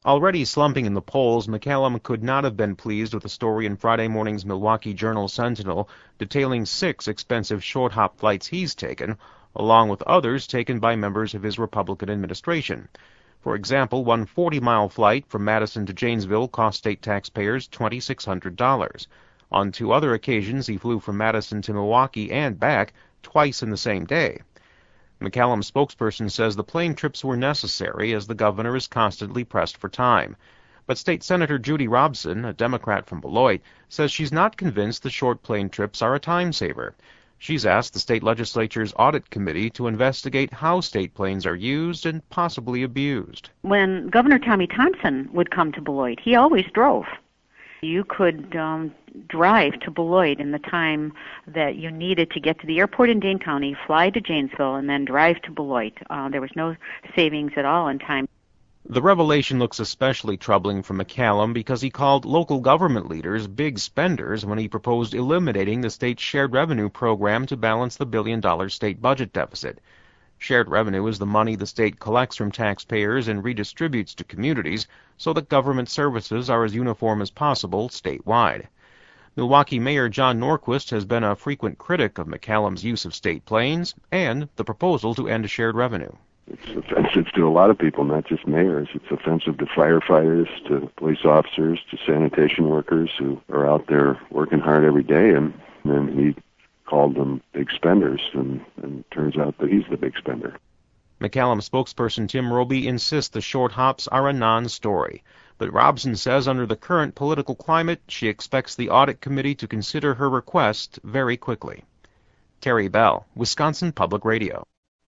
Already slumping in the polls, McCallum could not have been pleased with the story in Friday morning's Milwaukee Journal-Sentinel detailing 6 expensive short-hop flights he's taken, along with others taken by members of his Republican administration. For example, one 40-mile flight from Madison to Janesville cost state taxpayers $2,600. On 2 other occasions, he flew from Madison to Milwaukee and back, twice in the same day. McCallum's spokesperson says the plane trips were necessary as the governor is constantly pressed for time. But State Senator Judy Robson, a Democrat from Beloit, says she's not convinced the short plane trips are a time saver. She's asked the state legislature's audit committee to investigate how state planes are used and possibly abused. When Governor Tommy Thompson would come to Beloit, he always drove. You could drive to Beloit in the time that you needed to get to the airport in Dane County, fly to Janesville, and then drive to Beloit. There was no savings at all in time. The revelation looks especially troubling for McCallum because he called local government leaders big spenders when he proposed eliminating the state's shared revenue program to balance the billion-dollar state budget deficit. Shared revenue is the money the state collects from taxpayers and redistributes to communities so that government services are as uniform as possible statewide. Milwaukee Mayor John Norquist has been a frequent critic of McCallum's use of state planes and the proposal to end shared revenue. It's offensive to a lot of people, not just mayors. It's offensive to firefighters, to police officers, to sanitation workers who are out there working hard every day, and he called them big spenders, and turns out that he's the big spender. McCallum spokesperson Tim Roby insists the short hops are a non-story, but Robson says under the current political climate, she expects the audit committee to consider her request very quickly. Terry Bell, Wisconsin Public Radio.